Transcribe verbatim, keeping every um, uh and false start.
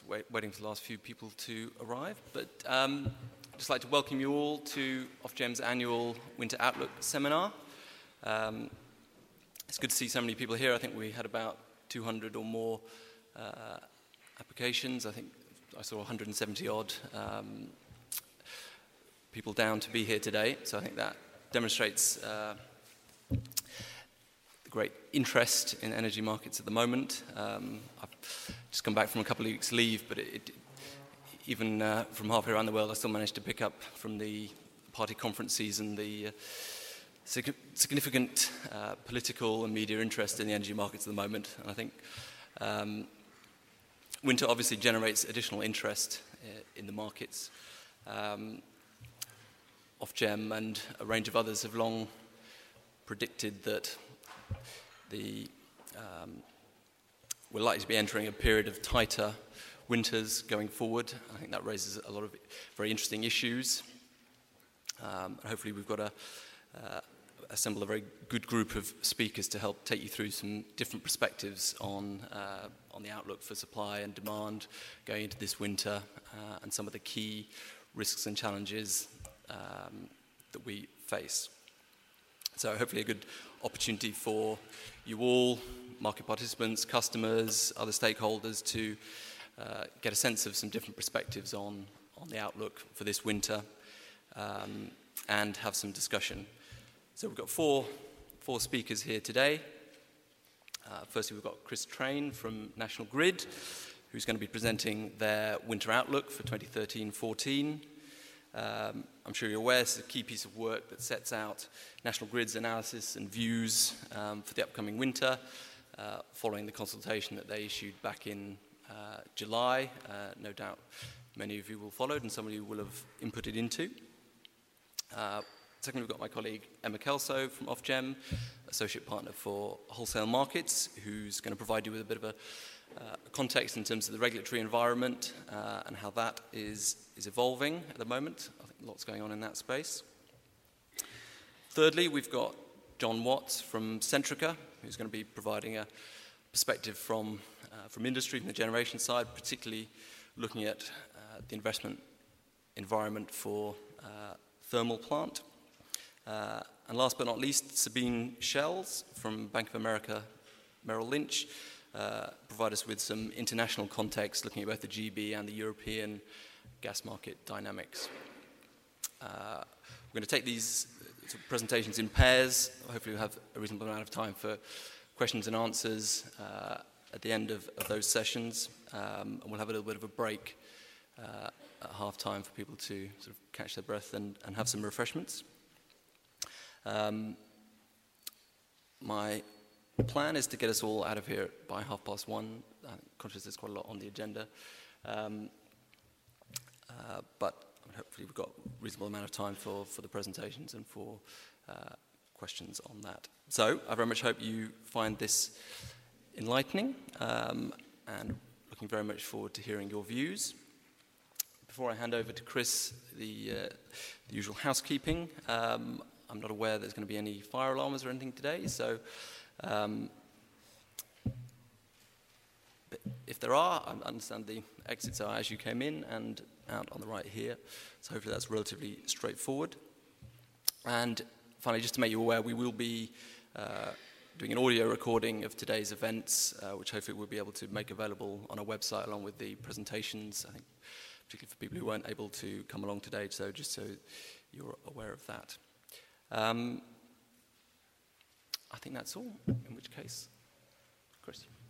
wait, waiting for the last few people to arrive. But um, I'd just like to welcome you all to Ofgem's annual Winter Outlook seminar. Um, it's good to see so many people here. I think we had about two hundred or more uh, applications. I think I saw one hundred seventy odd um, people down to be here today. So I think that demonstrates uh, the great interest in energy markets at the moment. Um, I've just come back from a couple of weeks' leave, but it, it, even uh, from halfway around the world, I still managed to pick up from the party conference season the uh, sig- significant uh, political and media interest in the energy markets at the moment. And I think um, winter obviously generates additional interest uh, in the markets. Um, Ofgem and a range of others have long predicted that the um, we're likely to be entering a period of tighter winters going forward. I think that raises a lot of very interesting issues. Um, and hopefully we've got to uh, assemble a very good group of speakers to help take you through some different perspectives on, uh, on the outlook for supply and demand going into this winter uh, and some of the key risks and challenges um, that we face. So hopefully a good opportunity for you all, market participants, customers, other stakeholders to uh, get a sense of some different perspectives on, on the outlook for this winter um, and have some discussion. So we've got four, four speakers here today. Uh, firstly, we've got Chris Train from National Grid, who's going to be presenting their winter outlook for twenty thirteen fourteen. Um, I'm sure you're aware this is a key piece of work that sets out National Grid's analysis and views um, for the upcoming winter, uh, following the consultation that they issued back in uh, July. Uh, no doubt many of you will have followed and some of you will have inputted into. Uh, secondly, we've got my colleague Emma Kelso from Ofgem, Associate Partner for Wholesale Markets, who's going to provide you with a bit of a Uh, context in terms of the regulatory environment uh, and how that is, is evolving at the moment. I think lots going on in that space. Thirdly, we've got John Watts from Centrica, who's going to be providing a perspective from, uh, from industry, from the generation side, particularly looking at uh, the investment environment for uh, thermal plant. Uh, and last but not least, Sabine Shells from Bank of America Merrill Lynch, Uh, provide us with some international context looking at both the G B and the European gas market dynamics. Uh, we're going to take these sort of presentations in pairs. Hopefully we'll have a reasonable amount of time for questions and answers uh, at the end of, of those sessions. Um, and we'll have a little bit of a break uh, at half time for people to sort of catch their breath and, and have some refreshments. Um, my plan is to get us all out of here by half past one. I'm conscious there's quite a lot on the agenda. Um, uh, but hopefully we've got a reasonable amount of time for, for the presentations and for uh, questions on that. So I very much hope you find this enlightening um, and looking very much forward to hearing your views. Before I hand over to Chris, the, uh, the usual housekeeping, um, I'm not aware there's going to be any fire alarms or anything today, so Um, but if there are, I understand the exits are as you came in and out on the right here, so hopefully that's relatively straightforward. And finally, just to make you aware, we will be uh, doing an audio recording of today's events, uh, which hopefully we'll be able to make available on our website along with the presentations, I think particularly for people who weren't able to come along today, so just so you're aware of that. Um, I think that's all, in which case, Chris.